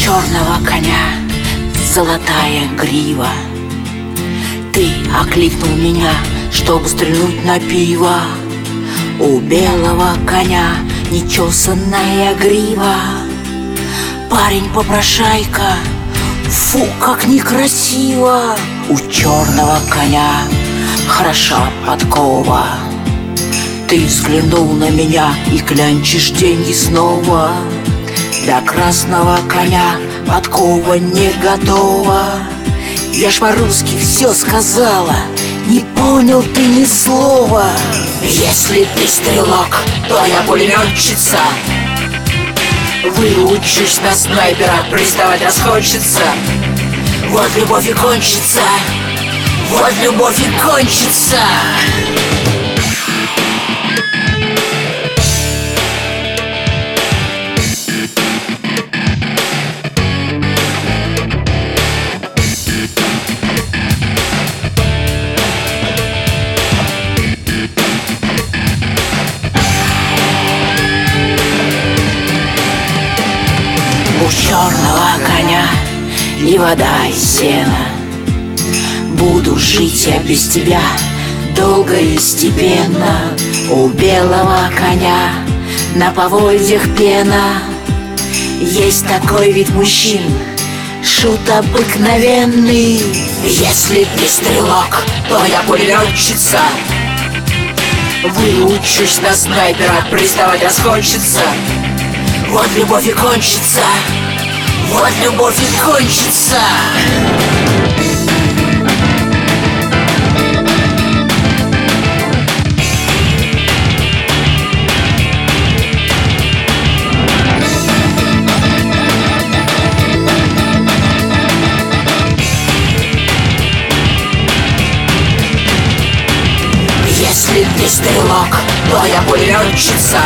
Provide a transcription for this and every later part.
черного коня золотая грива. Ты окликнул меня, чтоб стрельнуть на пиво. У белого коня нечесанная грива. Парень-попрошайка, фу, как некрасиво. У черного коня хороша подкова. Ты взглянул на меня и клянчишь деньги снова. Для красного коня подкова не готова. Я ж по-русски все сказала, не понял ты ни слова. Если ты стрелок, то я пулеметчица. Выучусь на снайпера, приставать расхочется. Вот любовь и кончится, вот любовь и кончится. У черного коня и вода, и сено. Буду жить я без тебя долго и степенно. У белого коня на поводьях пена. Есть такой вид мужчин, шут обыкновенный. Если ты стрелок, то я пулеметчица. Выучусь на снайпера, приставать расхочется. Вот любовь и кончится, вот любовь и кончится. Если ты стрелок, то я пулеметчица.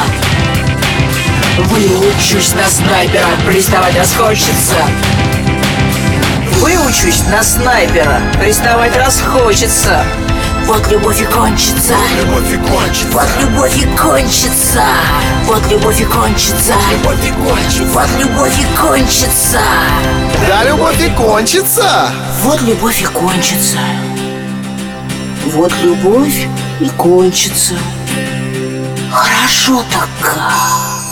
Выучусь на снайпера, приставать расхочется. Выучусь на снайпера, приставать расхочется. Вот любовь и кончится, Любовь и кончится, вот любовь и кончится, вот любовь и кончится, любовь и кончится. вот любовь и кончится, Да, любовь и кончится. вот любовь и кончится, вот любовь и кончится. Хорошо так как.